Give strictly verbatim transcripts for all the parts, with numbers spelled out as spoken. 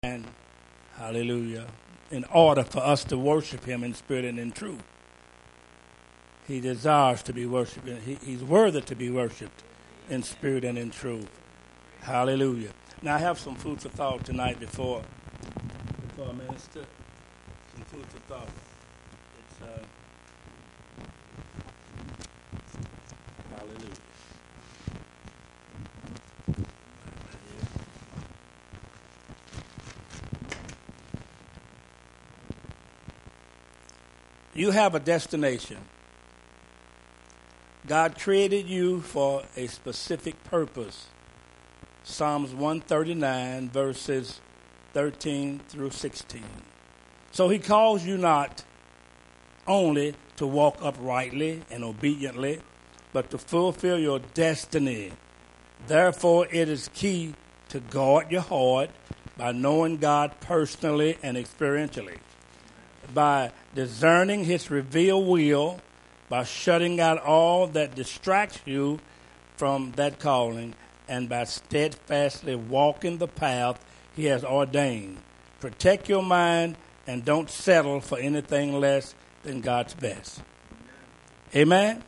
And hallelujah. In order for us to worship him in spirit and in truth. He desires to be worshiped. He, he's worthy to be worshiped in spirit and in truth. Hallelujah. Now I have some food for thought tonight before, before I minister. Some food for thought. It's, uh, hallelujah. You have a destination. God created you for a specific purpose. Psalms one thirty-nine, verses thirteen through sixteen. So he calls you not only to walk uprightly and obediently, but to fulfill your destiny. Therefore, it is key to guard your heart by knowing God personally and experientially, by discerning his revealed will, by shutting out all that distracts you from that calling, and by steadfastly walking the path he has ordained. Protect your mind and don't settle for anything less than God's best. Amen?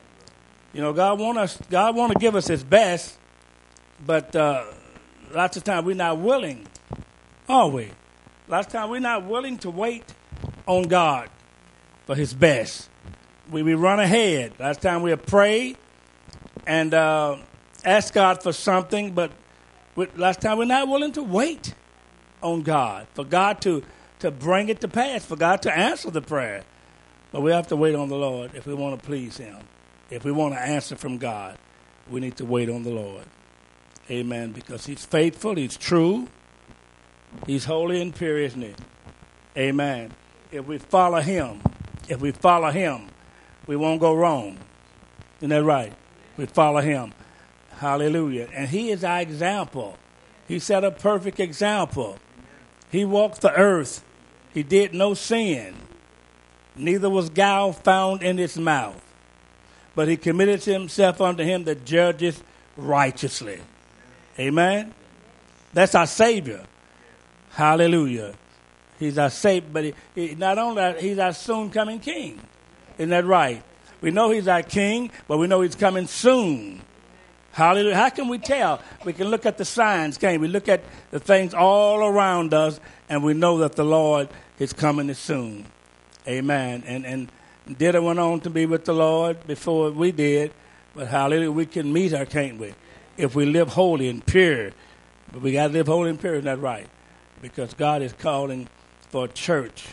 You know, God want us. God want to give us his best, but uh, lots of times we're not willing, are we? Lots of times we're not willing to wait on God for his best. We, we run ahead. Last time we pray and uh, ask God for something, but we, last time we're not willing to wait on God, for God to, to bring it to pass, for God to answer the prayer. But we have to wait on the Lord if we want to please him. If we want to answer from God, we need to wait on the Lord. Amen. Because he's faithful, he's true, he's holy and pure, isn't he? Amen. If we follow him, if we follow him, we won't go wrong. Isn't that right? We follow him. Hallelujah. And he is our example. He set a perfect example. He walked the earth. He did no sin. Neither was guile found in his mouth. But he committed himself unto him that judges righteously. Amen? That's our Savior. Hallelujah. He's our Savior, but he, he, not only that, he's our soon-coming King. Isn't that right? We know he's our King, but we know he's coming soon. Hallelujah. How can we tell? We can look at the signs, can't we? Look at the things all around us, and we know that the Lord is coming soon. Amen. And and Dida went on to be with the Lord before we did, but hallelujah, we can meet her, can't we? If we live holy and pure. But we got to live holy and pure, isn't that right? Because God is calling for a church.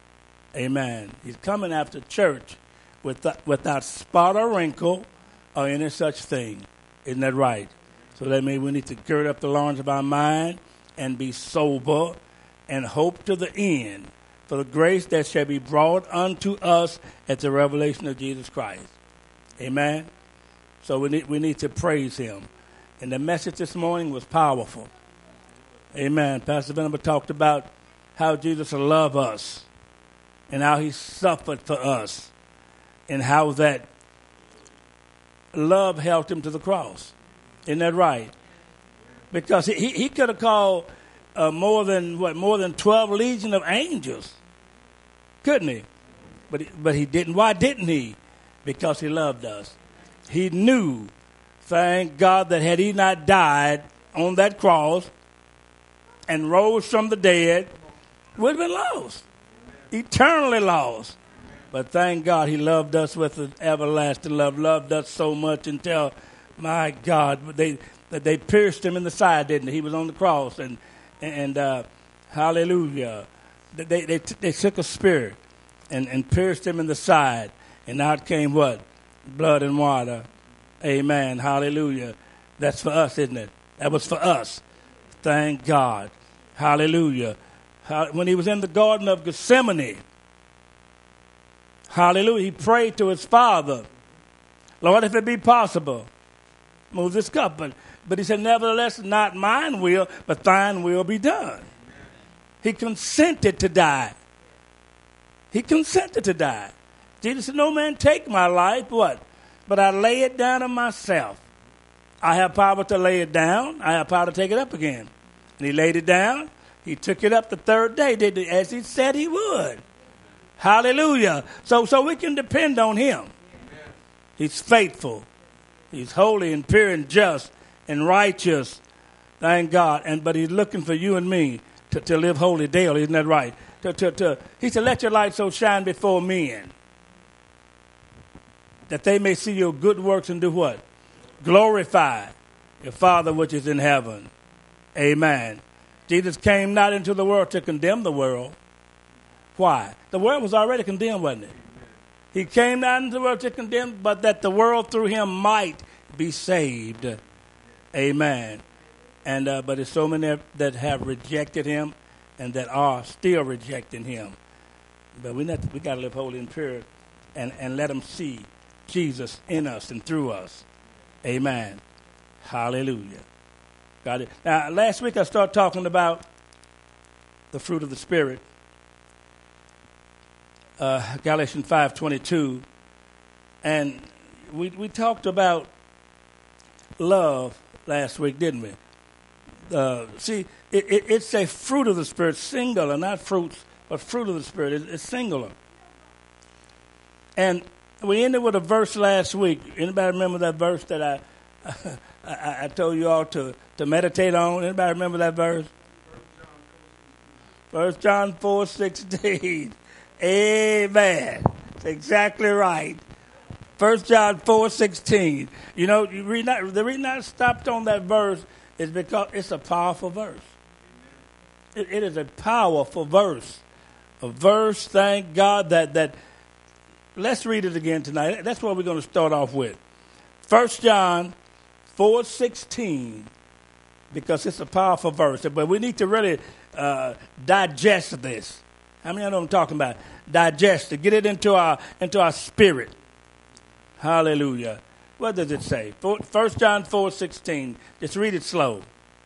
Amen. He's coming after church without, without spot or wrinkle or any such thing. Isn't that right? So that means we need to gird up the loins of our mind and be sober and hope to the end for the grace that shall be brought unto us at the revelation of Jesus Christ. Amen. So we need, we need to praise him. And the message this morning was powerful. Amen. Pastor Venable talked about how Jesus loved us and how he suffered for us and how that love held him to the cross. Isn't that right? Because he, he could have called uh, more than what more than twelve legion of angels, couldn't he? But he, but he didn't. Why didn't he? Because he loved us. He knew, thank God, that had he not died on that cross and rose from the dead, would have been lost, eternally lost. But thank God he loved us with an everlasting love, loved us so much until, my God, they they pierced him in the side, didn't they? He was on the cross, and and uh, hallelujah, they they they took a spear and, and pierced him in the side, and out came what? Blood and water. Amen. Hallelujah. That's for us, isn't it? That was for us. Thank God. Hallelujah. When he was in the Garden of Gethsemane, hallelujah, he prayed to his Father, Lord, if it be possible, move this cup. But, but he said, nevertheless, not mine will, but thine will be done. He consented to die. He consented to die. Jesus said, no man take my life, what? But I lay it down of myself. I have power to lay it down. I have power to take it up again. And he laid it down. He took it up the third day, did he, as he said he would. Hallelujah. So so we can depend on him. Amen. He's faithful. He's holy and pure and just and righteous. Thank God. And but he's looking for you and me to, to live holy daily. Isn't that right? To, to, to, he said, let your light so shine before men that they may see your good works and do what? Glorify your Father which is in heaven. Amen. Jesus came not into the world to condemn the world. Why? The world was already condemned, wasn't it? He came not into the world to condemn, but that the world through him might be saved. Amen. And uh, but there's so many that have rejected him and that are still rejecting him. But we not, we got to live holy and pure and, and let them see Jesus in us and through us. Amen. Hallelujah. Got it. Now, last week I started talking about the fruit of the Spirit. Uh, Galatians five twenty-two. And we we talked about love last week, didn't we? Uh, see, it, it, it's a fruit of the Spirit, singular, not fruits, but fruit of the Spirit. It, it's singular. And we ended with a verse last week. Anybody remember that verse that I I, I told you all to, to meditate on? Anybody remember that verse? First John four sixteen. Amen. That's exactly right. First John four sixteen. You know, you read not, the reason I stopped on that verse is because it's a powerful verse. It, it is a powerful verse. A verse, thank God, that, that let's read it again tonight. That's what we're going to start off with. First John four sixteen, because it's a powerful verse. But we need to really uh, digest this. How many of you know what I'm talking about? Digest it. Get it into our into our spirit. Hallelujah. What does it say? First John four sixteen. Just read it slow.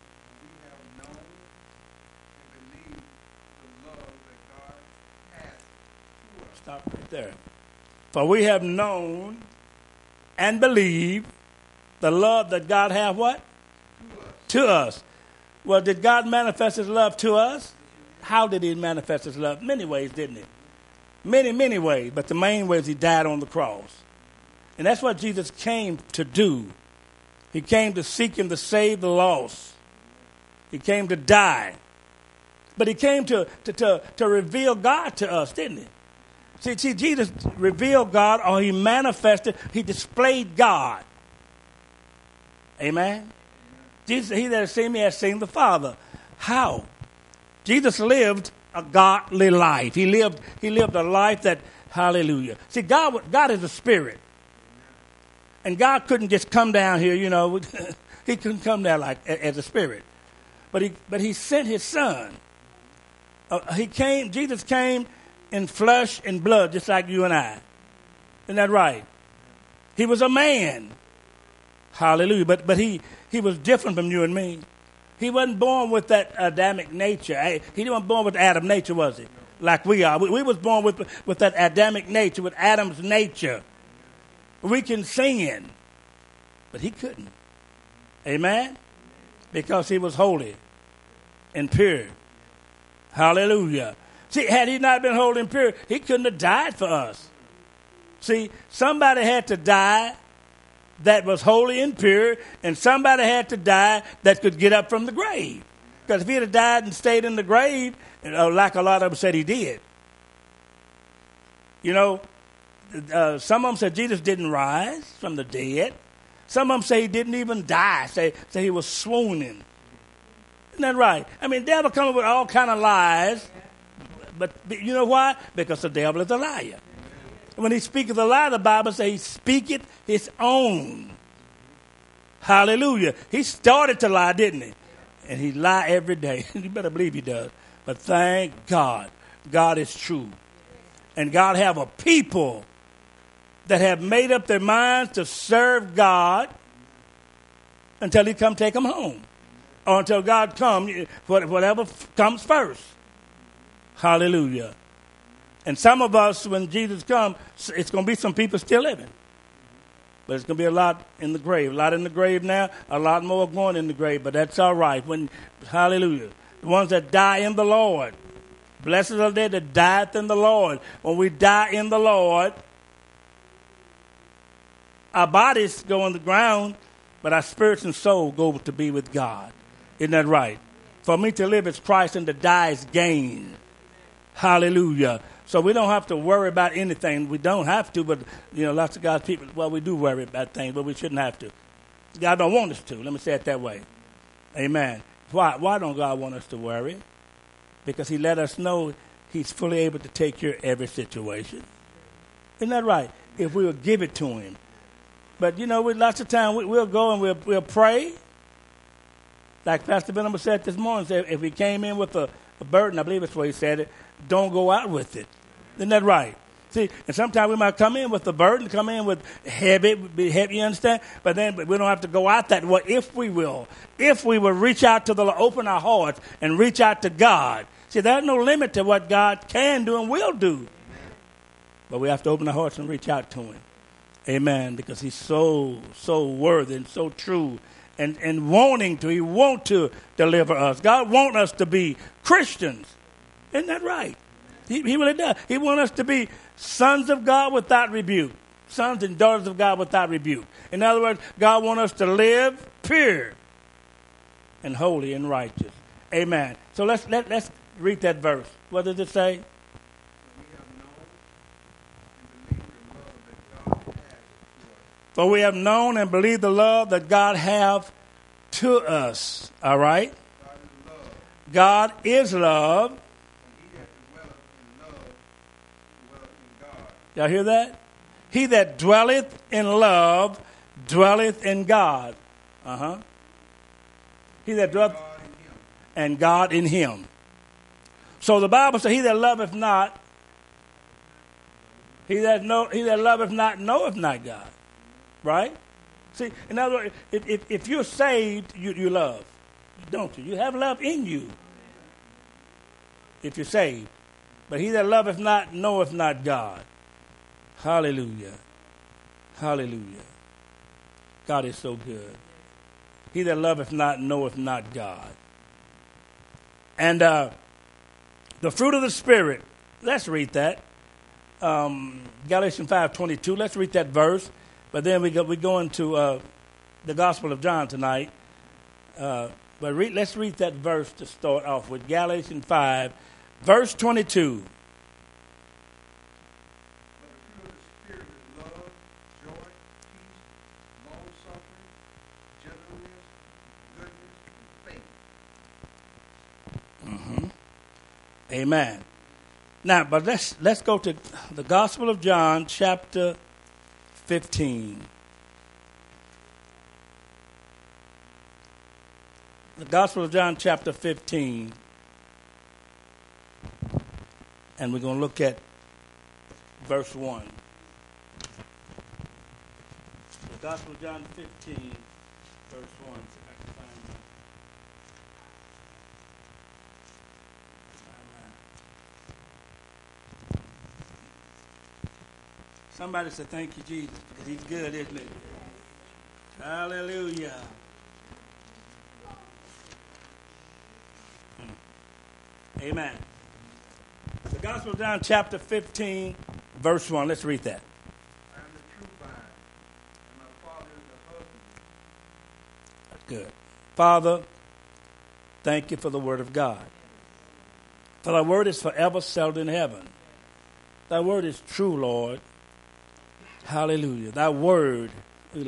Stop right there. For we have known and believed the love that God hath what? To us. To us. Well, did God manifest his love to us? How did he manifest his love? Many ways, didn't he? Many, many ways. But the main way is he died on the cross. And that's what Jesus came to do. He came to seek and to save the lost. He came to die. But he came to, to, to, to reveal God to us, didn't he? See, see, Jesus revealed God, or he manifested, he displayed God. Amen? Jesus, he that has seen me has seen the Father. How? Jesus lived a godly life. He lived, he lived a life that, hallelujah. See, God, God is a spirit. And God couldn't just come down here, you know. He couldn't come down like as a spirit. But he, but he sent his son. Uh, he came, Jesus came in flesh and blood, just like you and I. Isn't that right? He was a man. Hallelujah. But, but he, he was different from you and me. He wasn't born with that Adamic nature. He wasn't born with Adam nature, was he? Like we are. We, we was born with, with that Adamic nature, with Adam's nature. We can sin, but he couldn't. Amen? Because he was holy and pure. Hallelujah. See, had he not been holy and pure, he couldn't have died for us. See, somebody had to die that was holy and pure, and somebody had to die that could get up from the grave. Because if he had died and stayed in the grave, you know, like a lot of them said he did, you know, uh, some of them said Jesus didn't rise from the dead. Some of them say he didn't even die, say, say he was swooning. Isn't that right? I mean, the devil comes up with all kind of lies, but you know why? Because the devil is a liar. When he speaketh a lie, the Bible says he speaketh his own. Hallelujah. He started to lie, didn't he? And he lie every day. You better believe he does. But thank God, God is true. And God have a people that have made up their minds to serve God until he come take them home. Or until God come, whatever comes first. Hallelujah. And some of us, when Jesus comes, it's going to be some people still living. But it's going to be a lot in the grave. A lot in the grave now, a lot more going in the grave. But that's all right. When, hallelujah. the ones that die in the Lord. Blessed are they that dieth in the Lord. When we die in the Lord, our bodies go on the ground, but our spirits and soul go to be with God. Isn't that right? For me to live is Christ and to die is gain. Hallelujah. So we don't have to worry about anything. We don't have to, but, you know, lots of God's people, well, we do worry about things, but we shouldn't have to. God don't want us to. Let me say it that way. Amen. Why, why don't God want us to worry? Because he let us know he's fully able to take care of every situation. Isn't that right? If we will give it to him. But, you know, we, lots of times we, we'll go and we'll, we'll pray. Like Pastor Venom said this morning, said if we came in with a, a burden, I believe that's what he said it, don't go out with it. Isn't that right? See, and sometimes we might come in with a burden, come in with heavy, be heavy, you understand? But then but we don't have to go out that way if we will. If we will reach out to the Lord, open our hearts and reach out to God. See, there's no limit to what God can do and will do. Amen. But we have to open our hearts and reach out to him. Amen. Because he's so, so worthy and so true and, and wanting to. He wants to deliver us. God wants us to be Christians. Isn't that right? He, he really does. He wants us to be sons of God without rebuke. Sons and daughters of God without rebuke. In other words, God wants us to live pure and holy and righteous. Amen. So let's let, let's read that verse. What does it say? For we have known and believed the love that God hath to us. All right? God is love. Y'all hear that? He that dwelleth in love dwelleth in God. Uh-huh. He that dwelleth and God in him. So the Bible says, he that loveth not, he that know, he that loveth not knoweth not God. Right? See, in other words, if, if, if you're saved, you, you love. Don't you? You have love in you. If you're saved. But he that loveth not knoweth not God. Hallelujah. Hallelujah. God is so good. He that loveth not knoweth not God. And uh, the fruit of the Spirit, let's read that. Um, Galatians five twenty-two, let's read that verse. But then we go, we go into uh, the Gospel of John tonight. Uh, but read, let's read that verse to start off with. Galatians five, verse twenty-two. Amen. Now, but let's let's go to the Gospel of John, chapter fifteen. The Gospel of John, chapter fifteen. And we're going to look at verse one. The Gospel of John fifteen, verse one. Somebody said, thank you, Jesus, because he's good, isn't he? Hallelujah. Amen. The Gospel of John, chapter fifteen, verse one. Let's read that. I am the true vine, and my Father is the husband. That's good. Father, thank you for the word of God. For thy word is forever settled in heaven. Thy word is true, Lord. Hallelujah. Thy word is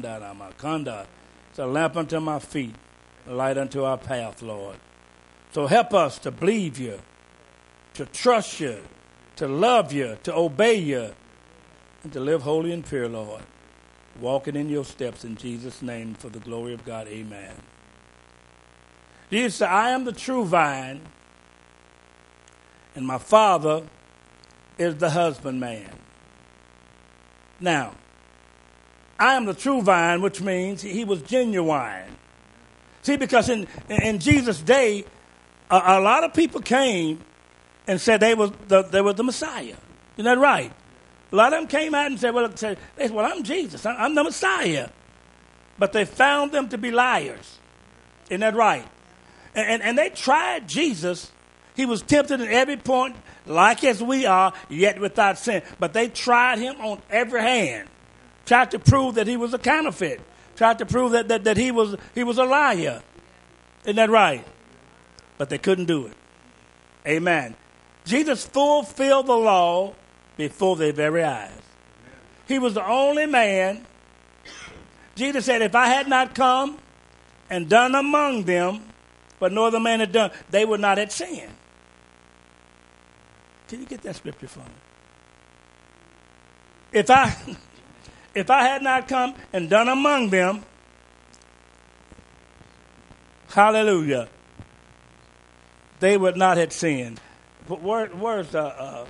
a lamp unto my feet, a light unto our path, Lord. So help us to believe you, to trust you, to love you, to obey you, and to live holy and pure, Lord. Walking in your steps in Jesus' name for the glory of God. Amen. Jesus said, I am the true vine, and my Father is the husbandman. Now, I am the true vine, which means he was genuine. See, because in, in Jesus' day, a, a lot of people came and said they was the, they were the Messiah. Isn't that right? A lot of them came out and said, well, said, well I'm Jesus. I'm the Messiah. But they found them to be liars. Isn't that right? And, and, and they tried Jesus. He was tempted at every point, like as we are, yet without sin. But they tried him on every hand. Tried to prove that he was a counterfeit. Tried to prove that, that, that he was he was a liar. Isn't that right? But they couldn't do it. Amen. Jesus fulfilled the law before their very eyes. He was the only man. Jesus said, if I had not come and done among them, but no other man had done, they would not have sinned. Can you get that scripture for me? If I, if I had not come and done among them, hallelujah, they would not have sinned. But where, where's the, uh,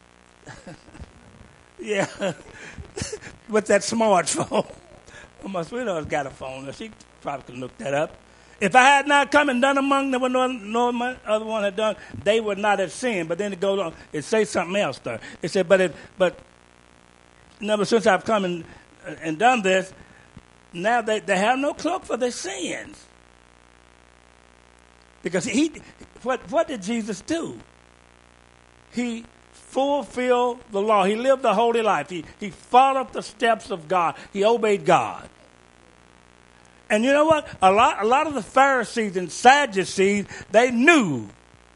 yeah, with that smartphone? My sweetheart's got a phone. She probably can look that up. If I had not come and done among them what no, no other one had done, they would not have sinned. But then it goes on. It says something else there. It said, but it, but never since I've come and, and done this, now they, they have no cloak for their sins. Because he, what, what did Jesus do? He fulfilled the law. He lived the holy life. He, he followed the steps of God. He obeyed God. And you know what? A lot, a lot of the Pharisees and Sadducees, they knew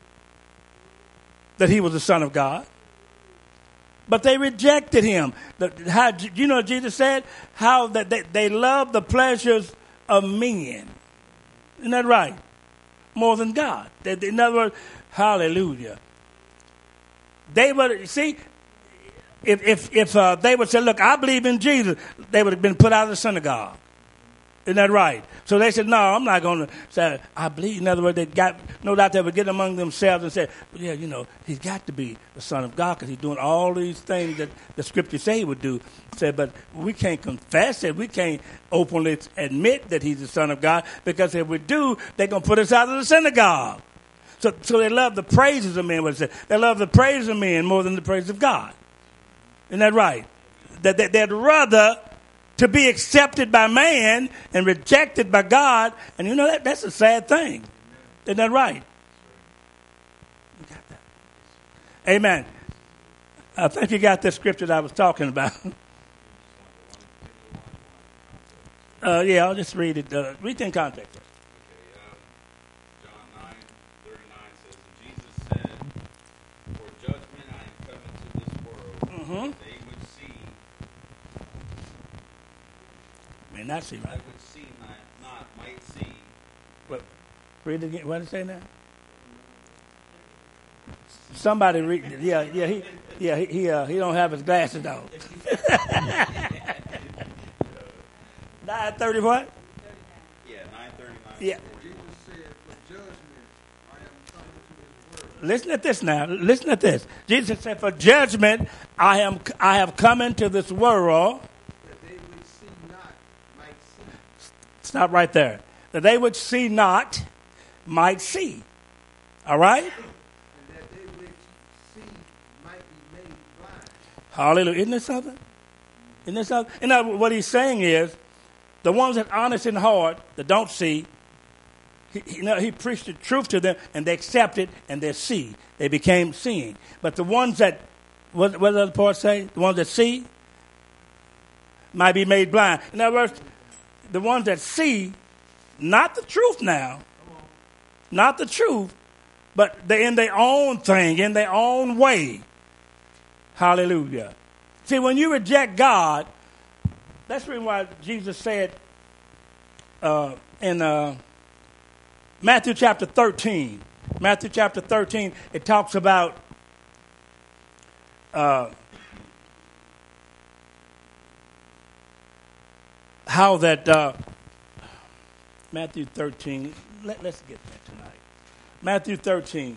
that he was the Son of God. But they rejected him. The, how, you know what Jesus said? How that they, they love the pleasures of men. Isn't that right? More than God. They, in other words, hallelujah. They would, see, if if if uh, they would say, look, I believe in Jesus, they would have been put out of the synagogue. Isn't that right? So they said, no, I'm not going to say, I believe. In other words, they got, no doubt they would get among themselves and say, well, yeah, you know, he's got to be the Son of God because he's doing all these things that the Scripture say he would do. Said, but we can't confess it. We can't openly admit that he's the Son of God because if we do, they're going to put us out of the synagogue. So, so they love the praises of men. What it said. They love the praise of men more than the praise of God. Isn't that right? That, that they'd rather to be accepted by man and rejected by God. And you know, that that's a sad thing. Isn't that right? You got that. Amen. I think you got the scripture that I was talking about. uh, yeah, I'll just read it. Uh, read it in context. Okay, uh, John nine thirty-nine says, and Jesus said, for judgment I am come into this world, Mm-hmm. that they would see, May not see, I right? would see, not, not might see. What, read it again. What did it say now? Somebody read. Yeah, yeah, he, yeah, he, he, uh, he don't have his glasses on. Nine thirty. What? Yeah, nine thirty-nine. Yeah. Jesus said, for judgment I am come into this world. Listen at this now. Listen at this. Jesus said, "For judgment I am I have come into this world." That they would see not, might see. Stop right there. That they would see not, might see. All right. And that they which see might be made blind. Hallelujah. Isn't this something? Isn't this something? And now what he's saying is, the ones that are honest in heart, that don't see, he, he, you know, he preached the truth to them, and they accepted, and they see. They became seeing. But the ones that, what, what does the part say? The ones that see might be made blind. In other words, the ones that see, not the truth now, not the truth, but they're in their own thing, in their own way. Hallelujah. See, when you reject God, that's the reason why Jesus said uh, in uh, Matthew chapter thirteen, Matthew chapter thirteen, it talks about uh, how that, uh, Matthew thirteen, let, let's get that tonight. Matthew thirteen.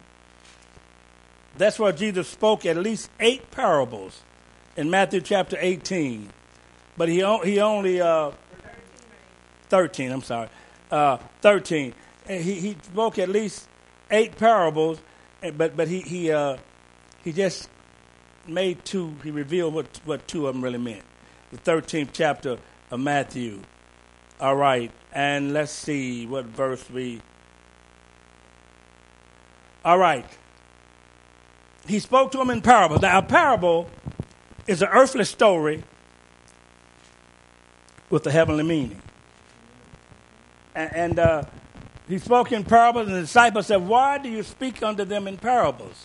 That's where Jesus spoke at least eight parables in Matthew chapter eighteen. But he he only, uh, thirteen, I'm sorry, uh, thirteen. And he, he spoke at least eight parables, but but he he uh, he just made two, he revealed what, what two of them really meant. The thirteenth chapter of Matthew. All right, and let's see what verse we All right. He spoke to him in parables. Now, a parable is an earthly story with a heavenly meaning. And, and uh, he spoke in parables, and the disciples said, why do you speak unto them in parables?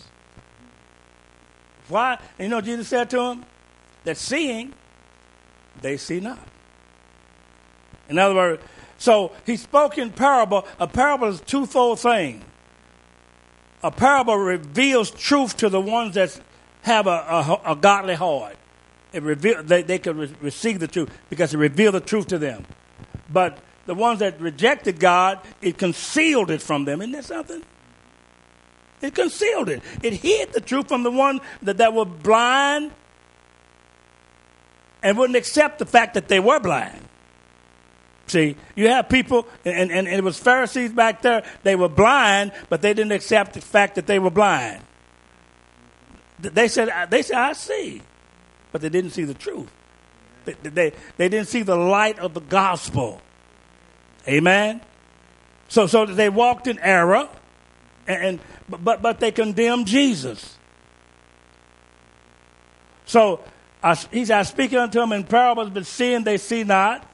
Why? And you know what Jesus said to him? That seeing, they see not. In other words, so he spoke in parable. A parable is a twofold thing. A parable reveals truth to the ones that have a, a, a godly heart. It reveal, they, they can re- receive the truth because it revealed the truth to them. But the ones that rejected God, it concealed it from them. Isn't that something? It concealed it. It hid the truth from the one that, that were blind and wouldn't accept the fact that they were blind. See, you have people, and, and, and it was Pharisees back there, they were blind, but they didn't accept the fact that they were blind. They said, they said, I see, but they didn't see the truth. They, they, they didn't see the light of the gospel. Amen? So so they walked in error, and, and but, but they condemned Jesus. So I, he said, I speak unto them in parables, but seeing they see not.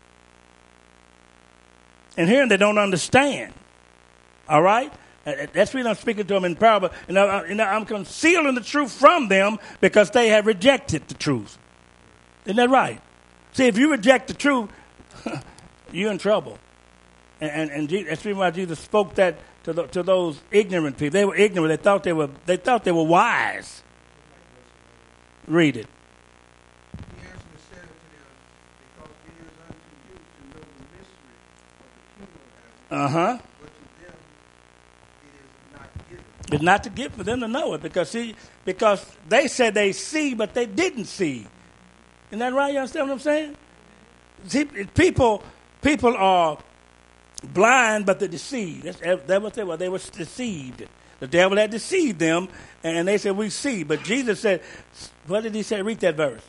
And hearing they don't understand. All right? That's the reason I'm speaking to them in parable. And I'm concealing the truth from them because they have rejected the truth. Isn't that right? See, if you reject the truth, you're in trouble. And, and, and Jesus, that's the reason why Jesus spoke that to, the, to those ignorant people. They were ignorant. They thought they were, they thought they were wise. Read it. Uh-huh. But to them, it is not given. It's not to give for them to know it because see, because they said they see, but they didn't see. Isn't that right? You understand what I'm saying? See, people, people are blind, but they're deceived. That's, that's what they were. They were deceived. The devil had deceived them, and they said, we see. But Jesus said, what did he say? Read that verse.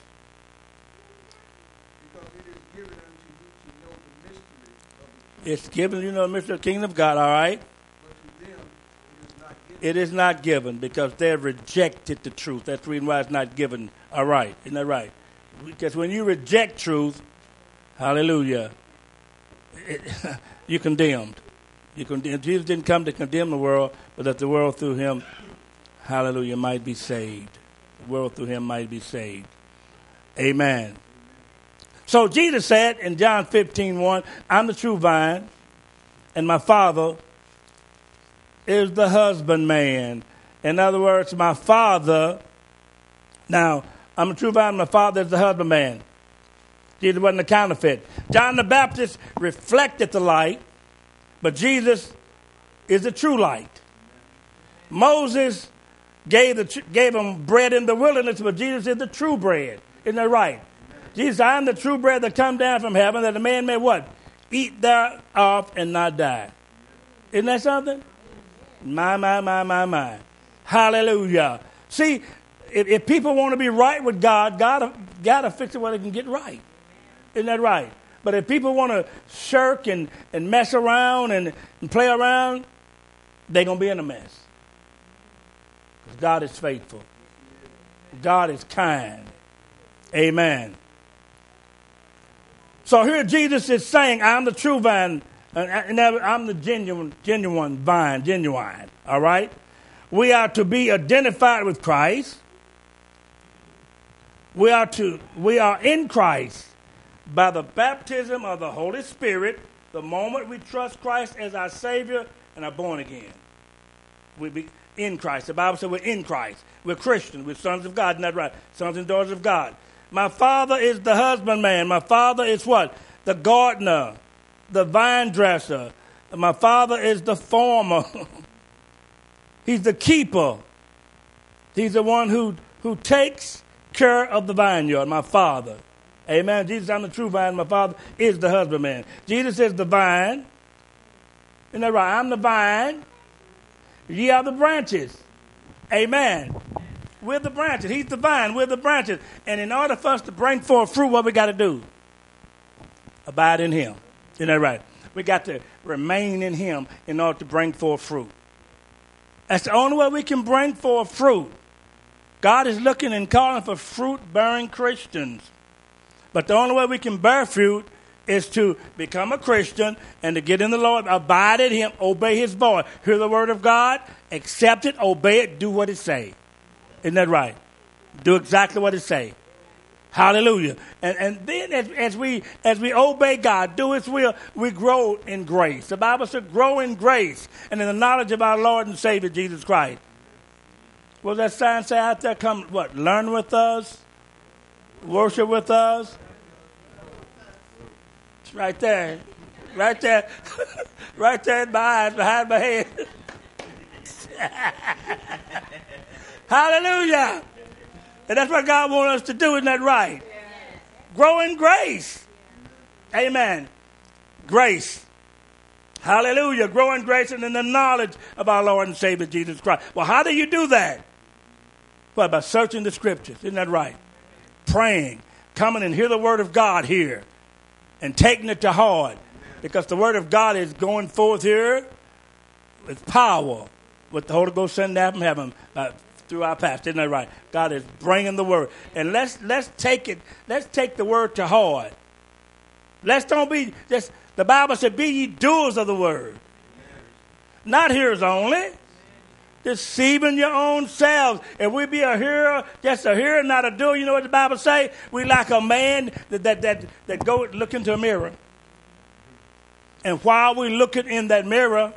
It's given, you know, the mystery of the kingdom of God, all right? But to them, it is not given. It is not given because they have rejected the truth. That's the reason why it's not given. All right. Isn't that right? Because when you reject truth, hallelujah, it, you're condemned. You condemn. Jesus didn't come to condemn the world, but that the world through him, hallelujah, might be saved. The world through him might be saved. Amen. So Jesus said in John fifteen one, I'm the true vine, and my Father is the husbandman. In other words, my Father, now, I'm the true vine, my Father is the husbandman. Jesus wasn't a counterfeit. John the Baptist reflected the light, but Jesus is the true light. Moses gave, the, gave him bread in the wilderness, but Jesus is the true bread. Isn't that right? Jesus, I am the true bread that come down from heaven, that a man may what? Eat thereof and not die. Isn't that something? My, my, my, my, my. Hallelujah. See, if, if people want to be right with God, God got to fix it where they can get right. Isn't that right? But if people want to shirk and, and mess around and, and play around, they're going to be in a mess. Because God is faithful. God is kind. Amen. So here Jesus is saying, I'm the true vine, and I'm the genuine, genuine vine, genuine. All right? We are to be identified with Christ. We are to, we are in Christ by the baptism of the Holy Spirit the moment we trust Christ as our Savior and are born again. We be in Christ. The Bible says we're in Christ. We're Christians. We're sons of God. Isn't that right? Sons and daughters of God. My Father is the husbandman. My Father is what? The gardener, the vine dresser. My Father is the farmer. He's the keeper. He's the one who, who takes care of the vineyard, my Father. Amen. Jesus, I'm the true vine. My Father is the husbandman. Jesus is the vine. Isn't that right? I'm the vine. Ye are the branches. Amen. We're the branches. He's the vine. We're the branches. And in order for us to bring forth fruit, what we got to do? Abide in him. Isn't that right? We got to remain in him in order to bring forth fruit. That's the only way we can bring forth fruit. God is looking and calling for fruit-bearing Christians. But the only way we can bear fruit is to become a Christian and to get in the Lord, abide in him, obey his voice, hear the word of God, accept it, obey it, do what it say. Isn't that right? Do exactly what it say. Hallelujah. And and then as, as we as we obey God, do his will, we grow in grace. The Bible says grow in grace and in the knowledge of our Lord and Savior Jesus Christ. What does that sign say out there? Come, what? Learn with us? Worship with us? It's right there. Right there. Right there in my eyes, behind my head. Hallelujah. And that's what God wants us to do. Isn't that right? Grow in grace. Amen. Grace. Hallelujah. Grow in grace and in the knowledge of our Lord and Savior Jesus Christ. Well, how do you do that? Well, by searching the scriptures. Isn't that right? Praying. Coming and hear the word of God here. And taking it to heart. Because the word of God is going forth here with power. With the Holy Ghost sending down from heaven. Uh, through our past. Isn't that right? God is bringing the word. And let's let's take it. Let's take the word to heart. Let's don't be just, the Bible said, be ye doers of the word. Not hearers only. Deceiving your own selves. If we be a hearer, just a hearer, not a doer, you know what the Bible say? We like a man that that that, that go look into a mirror. And while we looking in that mirror,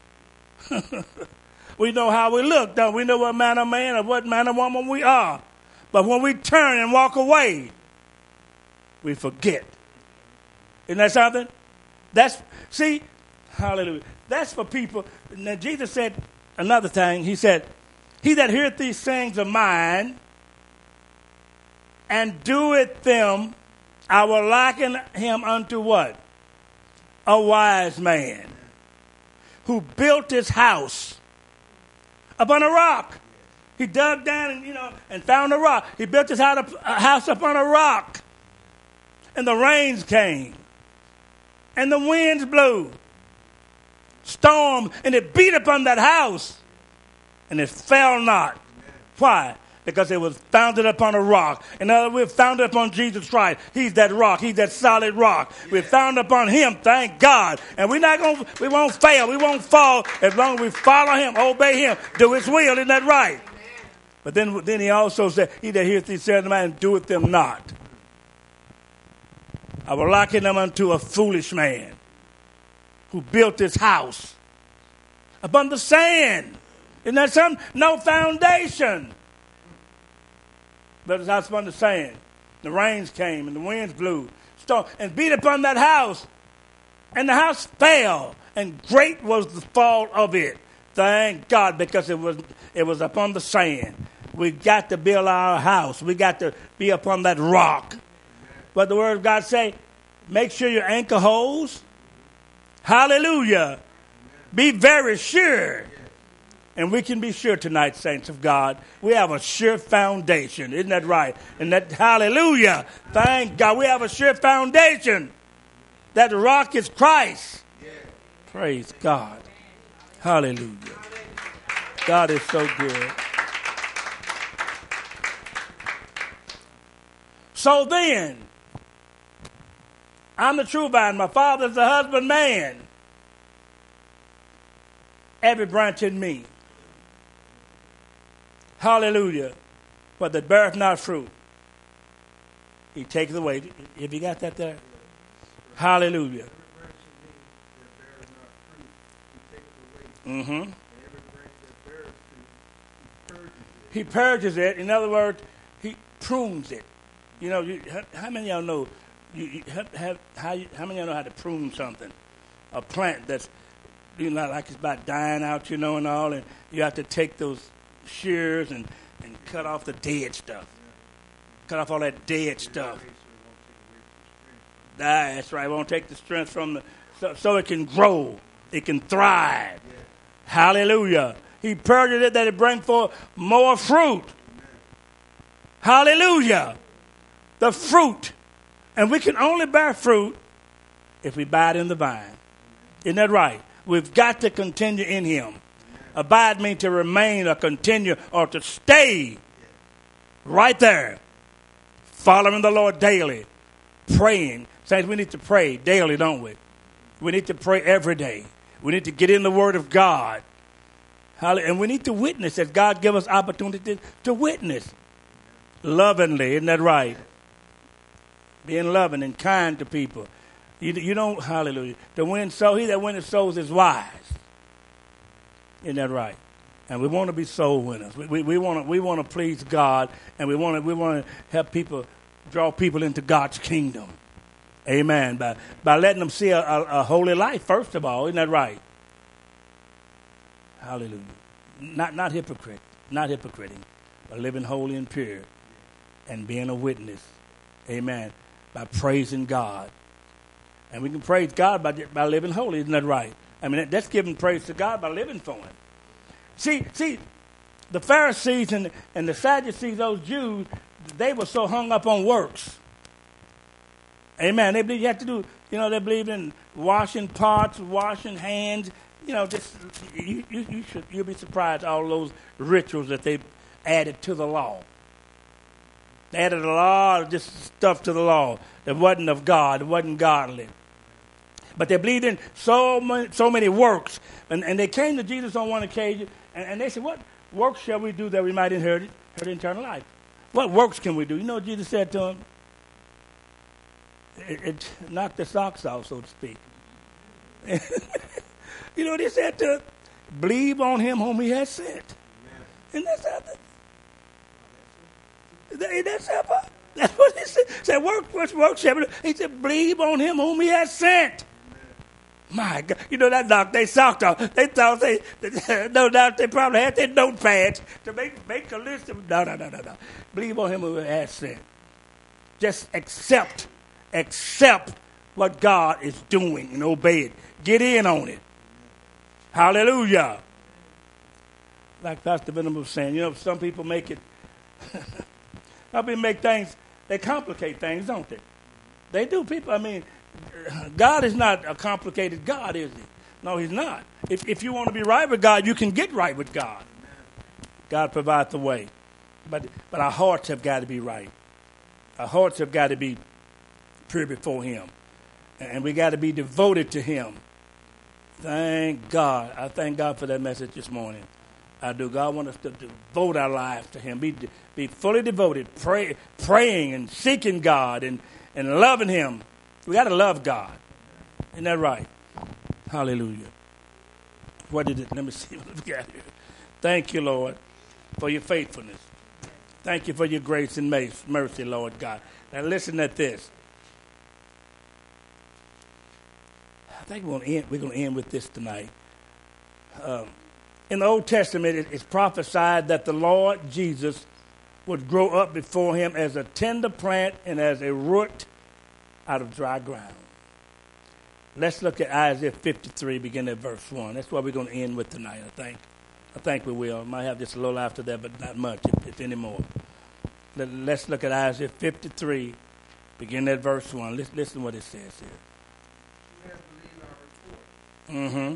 we know how we look, don't we? We know what manner of man or what manner of woman we are. But when we turn and walk away, we forget. Isn't that something? That's, see, hallelujah. That's for people. Now, Jesus said another thing. He said, he that heareth these sayings of mine and doeth them, I will liken him unto what? A wise man who built his house upon a rock. He dug down and, you know, and found a rock. He built his house upon a rock. And the rains came. And the winds blew. Storm. And it beat upon that house. And it fell not. Why? Because it was founded upon a rock. In other words, we're founded upon Jesus Christ. He's that rock. He's that solid rock. Yeah. We're founded upon him, thank God. And we're not going we won't fail. We won't fall as long as we follow him, obey him, do his will. Isn't that right? Amen. But then, then he also said, he that heareth these sayings of mine and doeth them not, I will liken them unto a foolish man who built his house upon the sand. Isn't that something? No foundation. But his house upon the sand. The rains came and the winds blew, storm, and beat upon that house. And the house fell, and great was the fall of it. Thank God, because it was it was upon the sand. We got to build our house. We got to be upon that rock. But the word of God say, make sure your anchor holds. Hallelujah. Be very sure. And we can be sure tonight, saints of God, we have a sure foundation. Isn't that right? And that, hallelujah, thank God, we have a sure foundation. That rock is Christ. Yeah. Praise God. Hallelujah. God is so good. So then, I'm the true vine. My Father's the husbandman. Every branch in me. Hallelujah. But that beareth not fruit, he taketh away. Have you got that there? Hallelujah. Mm-hmm. He purges it. In other words, he prunes it. You know, you, how, how many of y'all know? You, you have, have, how, you, how many of y'all know how to prune something? A plant that's, you know, like it's about dying out, you know, and all, and you have to take those shears and, and cut off the dead stuff. Cut off all that dead stuff. That's right. It won't take the strength from the, so, so it can grow. It can thrive. Hallelujah. He purged it that it bring forth more fruit. Hallelujah. The fruit. And we can only bear fruit if we abide in the vine. Isn't that right? We've got to continue in him. Abide means to remain or continue or to stay right there. Following the Lord daily. Praying. Saints, we need to pray daily, don't we? We need to pray every day. We need to get in the Word of God. And we need to witness as God give us opportunity to witness. Lovingly, isn't that right? Being loving and kind to people. You, you don't, hallelujah. To win soul, he that winneth souls is wise. Isn't that right? And we want to be soul winners. We, we, we want to we want to please God, and we want to we want to help people, draw people into God's kingdom. Amen. By by letting them see a, a, a holy life, first of all. Isn't that right? Hallelujah. Not not hypocrite, not hypocriting, but living holy and pure, and being a witness. Amen. By praising God, and we can praise God by by living holy. Isn't that right? I mean, that's giving praise to God by living for Him. See, see, the Pharisees and and the Sadducees, those Jews, they were so hung up on works. Amen. They believe you have to do. You know, they believe in washing pots, washing hands. You know, just you, you, you should you'll be surprised all those rituals that they added to the law. They added a lot of just stuff to the law that wasn't of God, that wasn't godly. But they believed in so many, so many works, and, and they came to Jesus on one occasion, and, and they said, "What works shall we do that we might inherit, inherit eternal life? What works can we do?" You know what Jesus said to them? It, it knocked the socks off, so to speak. You know what he said to them? Believe on Him whom He has sent. And that's something. That's simple. That's what he said. He said, work, work, work, shepherd. He said, believe on Him whom He has sent. My God. You know, that knocked they socked off. They thought they, no doubt they probably had their notepads to make, make a list of, no, no, no, no, no. Believe on Him who has sent. Just accept, accept what God is doing and obey it. Get in on it. Hallelujah. Like Pastor Venom was saying, you know, some people make it, some people make things, they complicate things, don't they? They do. People, I mean, God is not a complicated God, is He? No, He's not. If if you want to be right with God, you can get right with God. God provides the way. But but our hearts have got to be right. Our hearts have got to be pure before Him. And we got to be devoted to Him. Thank God. I thank God for that message this morning. I do. God wants us to devote our lives to Him. Be be fully devoted, pray, praying and seeking God and, and loving Him. We got to love God. Isn't that right? Hallelujah. What did it? Let me see what we got here. Thank you, Lord, for your faithfulness. Thank you for your grace and mercy, Lord God. Now listen at this. I think we're going to end, we're going to end with this tonight. Um, in the Old Testament, it, it's prophesied that the Lord Jesus would grow up before Him as a tender plant and as a root out of dry ground. Let's look at Isaiah fifty-three, beginning at verse one. That's what we're going to end with tonight, I think. I think we will. Might have just a little after that, but not much, if, if any more. Let, let's look at Isaiah fifty-three, beginning at verse one. Listen, listen to what it says here. Mm-hmm.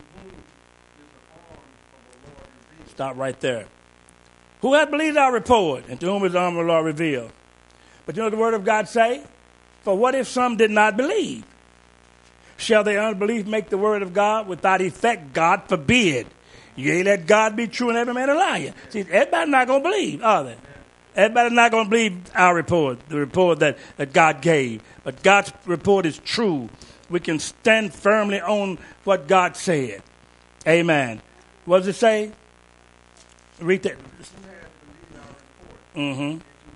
Stop right there. Who hath believed our report, and to whom is the arm of the Lord revealed? But you know what the word of God say? For what if some did not believe? Shall their unbelief make the word of God without effect? God forbid. You ain't let God be true and every man a liar. See, everybody's not going to believe, are they? Everybody's not going to believe our report, the report that, that God gave. But God's report is true. We can stand firmly on what God said. Amen. What does it say? Read that. Mm-hmm.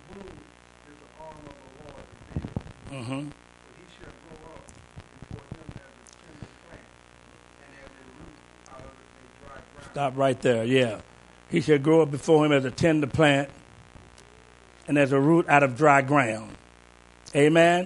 Mm-hmm. Stop right there, yeah. He shall grow up before Him as a tender plant and as a root out of dry ground. Amen.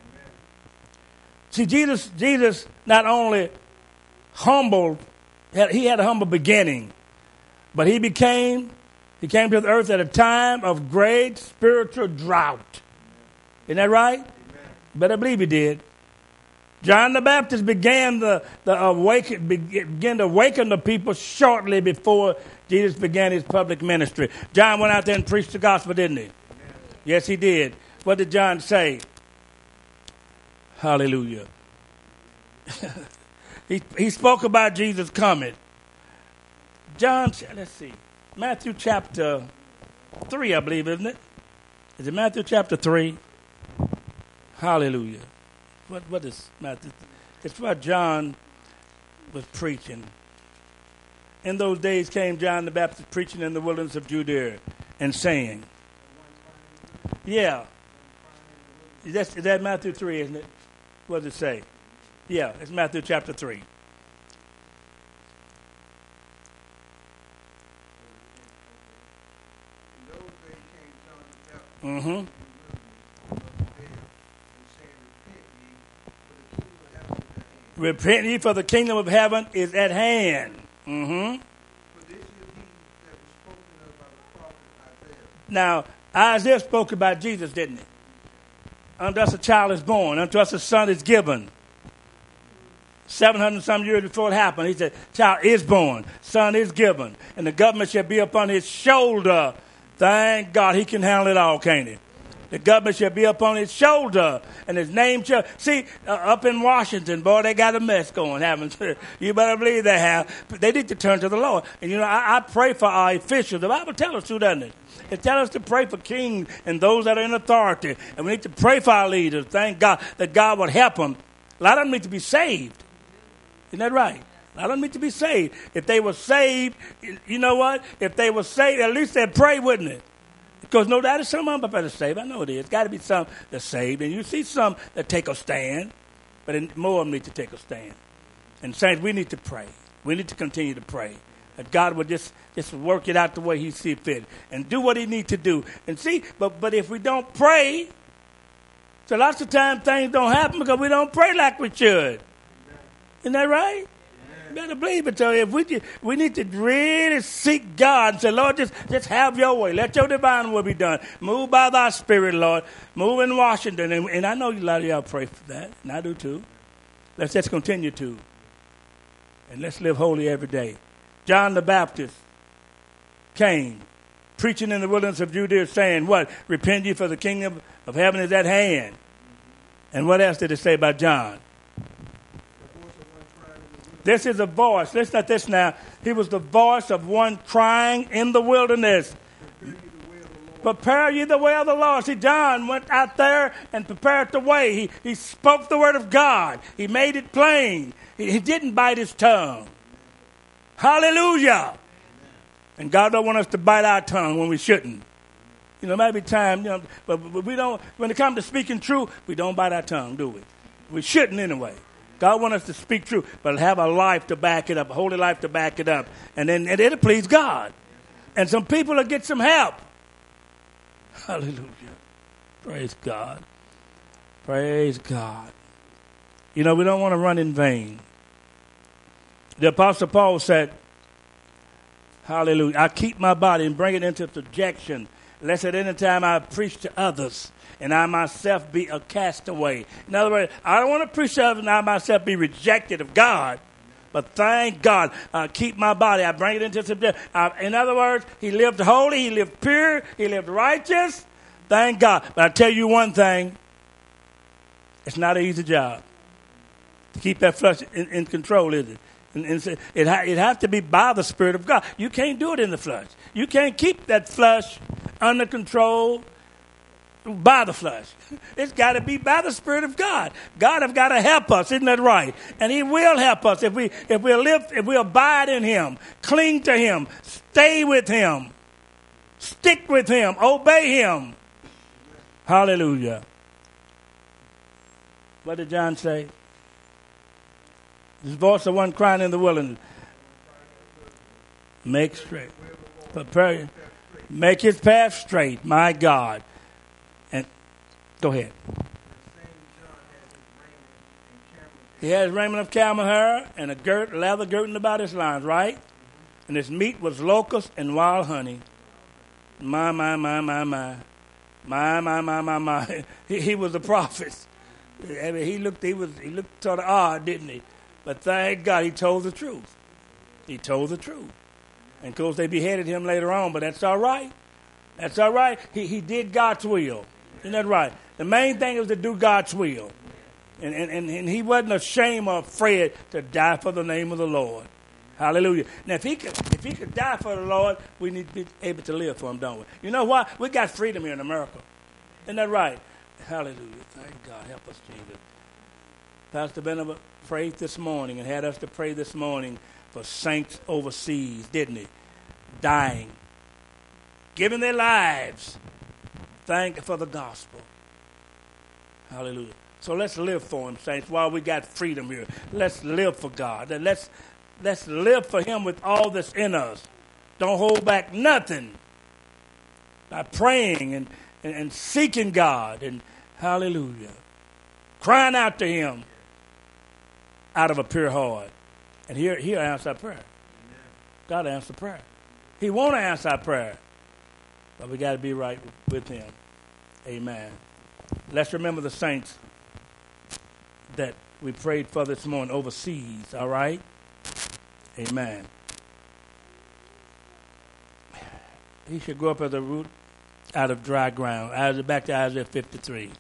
See, Jesus, Jesus not only humbled, he had a humble beginning, but he became, he came to the earth at a time of great spiritual drought. Isn't that right? Amen. Better believe he did. John the Baptist began the, the awaken, began to awaken the people shortly before Jesus began his public ministry. John went out there and preached the gospel, didn't he? Amen. Yes, he did. What did John say? Hallelujah. he, he spoke about Jesus coming. John, let's see, Matthew chapter three, I believe, isn't it? Is it Matthew chapter three? Hallelujah. What what is Matthew? It's what John was preaching. In those days came John the Baptist preaching in the wilderness of Judea and saying, yeah. Is that, is that Matthew three, isn't it? What does it say? Yeah, it's Matthew chapter three. Mm-hmm. Repent ye, for the kingdom of heaven is at hand. Mm-hmm. Now, Isaiah spoke about Jesus, didn't he? Unto us a child is born, unto us a son is given. Seven hundred some years before it happened, he said, child is born, son is given, and the government shall be upon his shoulder. Thank God he can handle it all, can't he? The government shall be upon his shoulder, and his name shall... See, uh, up in Washington, boy, they got a mess going, haven't they? You better believe they have. But they need to turn to the Lord. And, you know, I, I pray for our officials. The Bible tells us to, doesn't it? It tells us to pray for kings and those that are in authority. And we need to pray for our leaders. Thank God that God would help them. A lot of them need to be saved. Isn't that right? A lot of them need to be saved. If they were saved, you know what? If they were saved, at least they'd pray, wouldn't it? Because no doubt some of them are saved. I know it is. Got to be some that's saved. And you see some that take a stand. But more of them need to take a stand. And saints, we need to pray. We need to continue to pray. That God will just, just work it out the way he sees fit. And do what he needs to do. And see, but, but if we don't pray, so lots of times things don't happen because we don't pray like we should. Isn't that right? You better believe it. So if we just, we need to really seek God and say, Lord, just, just have your way. Let your divine will be done. Move by thy spirit, Lord. Move in Washington. And, and I know a lot of y'all pray for that. And I do too. Let's just continue to. And let's live holy every day. John the Baptist came preaching in the wilderness of Judea saying, what? Repent ye, for the kingdom of heaven is at hand. And what else did it say about John? This is a voice. Listen to this now. He was the voice of one crying in the wilderness. Prepare ye the way of the Lord. See, John went out there and prepared the way. He, he spoke the word of God. He made it plain. He, he didn't bite his tongue. Hallelujah. And God don't want us to bite our tongue when we shouldn't. You know, it might be time, you know, but, but we don't, when it comes to speaking truth, we don't bite our tongue, do we? We shouldn't anyway. God wants us to speak truth, but have a life to back it up, a holy life to back it up. And then and it'll please God. And some people will get some help. Hallelujah. Praise God. Praise God. You know, we don't want to run in vain. The Apostle Paul said, hallelujah, I keep my body and bring it into subjection, lest at any time I preach to others, and I myself be a castaway. In other words, I don't want to preach to others and I myself be rejected of God. But thank God, I keep my body. I bring it into subjection. Uh, in other words, he lived holy. He lived pure. He lived righteous. Thank God. But I tell you one thing. It's not an easy job to keep that flesh in, in control, is it? And, and it, ha- it has to be by the Spirit of God. You can't do it in the flesh. You can't keep that flesh under control by the flesh. It's got to be by the Spirit of God. God has got to help us, isn't that right? And he will help us if we if we live, if we abide in him, cling to him, stay with him, stick with him, obey him. Hallelujah. What did John say? This voice of one crying in the wilderness. Make straight. Prepare. Make his path straight, my God. And go ahead. He had his raiment of camel hair and a girt, leather girding about his loins, right? And his meat was locust and wild honey. My, my, my, my, my. My, my, my, my, my. He, he was a prophet. I mean, he looked, he was, he looked sort of odd, didn't he? But thank God he told the truth. He told the truth. And of course they beheaded him later on, but that's all right. That's all right. He he did God's will. Isn't that right? The main thing is to do God's will. And, and, and, and he wasn't ashamed or afraid to die for the name of the Lord. Hallelujah. Now, if he could if he could die for the Lord, we need to be able to live for him, don't we? You know why? We got freedom here in America. Isn't that right? Hallelujah. Thank God. Help us, Jesus. Pastor Benova prayed this morning and had us to pray this morning for saints overseas, didn't he? Dying. Giving their lives. Thank for the gospel. Hallelujah. So let's live for him, saints, while we got freedom here. Let's live for God. And let's, let's live for him with all that's in us. Don't hold back nothing. By praying and, and, and seeking God. And hallelujah. Crying out to him out of a pure heart. And he'll, he'll answer our prayer. God answer prayer. He won't answer our prayer. But we got to be right with him. Amen. Let's remember the saints that we prayed for this morning overseas, all right? Amen. He should grow up as a root out of dry ground. Isaiah, back to Isaiah fifty-three.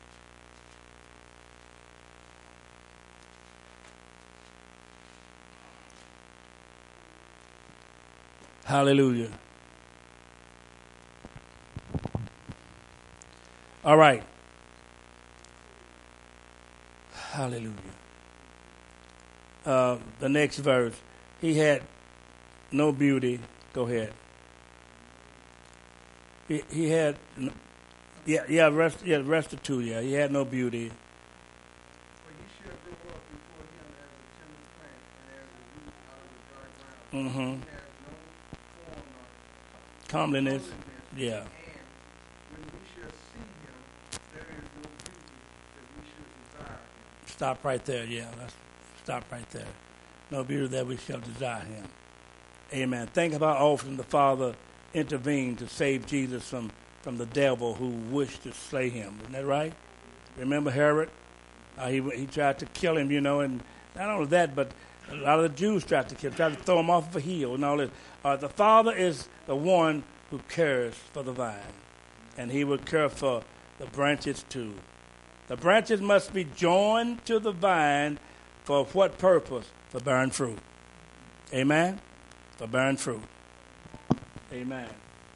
Hallelujah. All right. Hallelujah. Uh, the next verse. He had no beauty. Go ahead. He, he had, yeah, yeah, rest, yeah, restitute. Yeah, he had no beauty. For you shall grow up before him as a tender plant and as a root out of the dry ground. Mm-hmm. He has no form of Comeliness. holiness. Yeah. And when we shall see him, there is no beauty that we should desire him. Stop right there. Yeah, let's stop right there. No beauty that we shall desire him. Amen. Think about how often the Father intervened to save Jesus from, from the devil who wished to slay him. Isn't that right? Remember Herod? Uh, he he tried to kill him, you know, and not only that, but a lot of the Jews tried to kill him, tried to throw him off of a hill and all this. Uh, the Father is the one who cares for the vine, and he will care for the branches too. The branches must be joined to the vine for what purpose? For bearing fruit. Amen? For bearing fruit. Amen.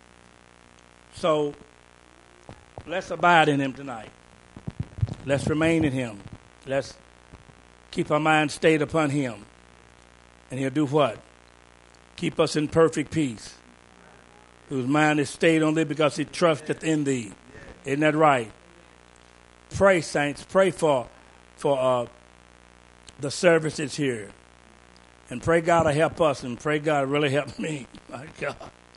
So, let's abide in him tonight. Let's remain in him. Let's keep our mind stayed upon him. And he'll do what? Keep us in perfect peace. Whose mind is stayed on thee because he trusteth in thee. Isn't that right? Pray, saints. Pray for, for uh, the services here. And pray God to help us, and pray God to really help me. My God.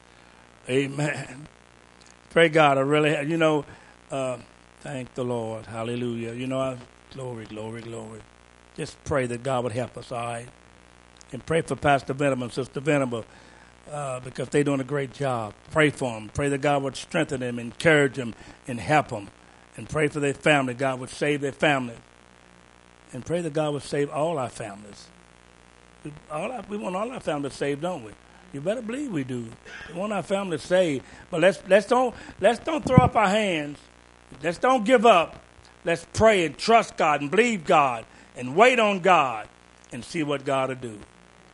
Amen. Pray God to really help. You know, uh, thank the Lord. Hallelujah. You know, I, glory, glory, glory. Just pray that God would help us, all right? And pray for Pastor Venable and Sister Venable uh, because they're doing a great job. Pray for them. Pray that God would strengthen them, encourage them, and help them. And pray for their family. God would save their family. And pray that God would save all our families. All our, we want all our families saved, don't we? You better believe we do. We want our families saved. But let's let's don't let's don't throw up our hands. Let's don't give up. Let's pray and trust God and believe God and wait on God and see what God will do.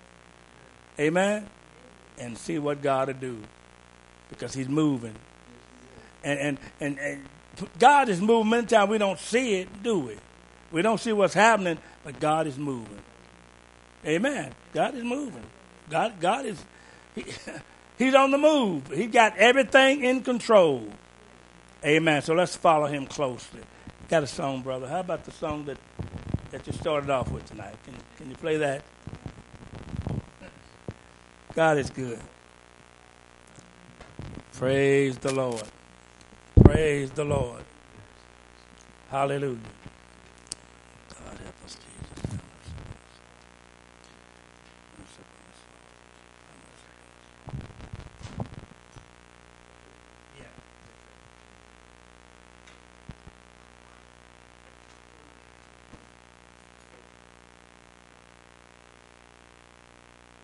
Amen? And see what God will do. Because he's moving. And and, and, and God is moving. Many times we don't see it, do we? We don't see what's happening, but God is moving. Amen. God is moving. God, God is, he, he's on the move. He got everything in control. Amen. So let's follow him closely. Got a song, brother. How about the song that, that you started off with tonight? Can, can you play that? God is good. Praise the Lord. Praise the Lord. Hallelujah.